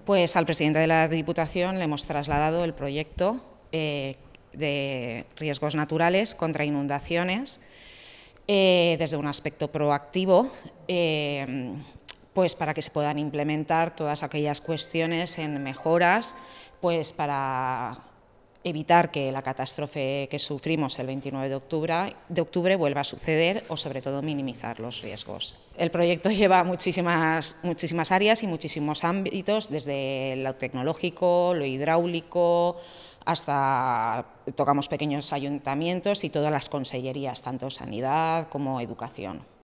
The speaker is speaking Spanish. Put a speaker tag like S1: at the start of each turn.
S1: Pues al presidente de la Diputación le hemos trasladado el proyecto de riesgos naturales contra inundaciones desde un aspecto proactivo, pues para que se puedan implementar todas aquellas cuestiones en mejoras, pues para evitar que la catástrofe que sufrimos el 29 de octubre vuelva a suceder o, sobre todo, minimizar los riesgos. El proyecto lleva muchísimas áreas y muchísimos ámbitos, desde lo tecnológico, lo hidráulico, hasta tocamos pequeños ayuntamientos y todas las consellerías, tanto sanidad como educación.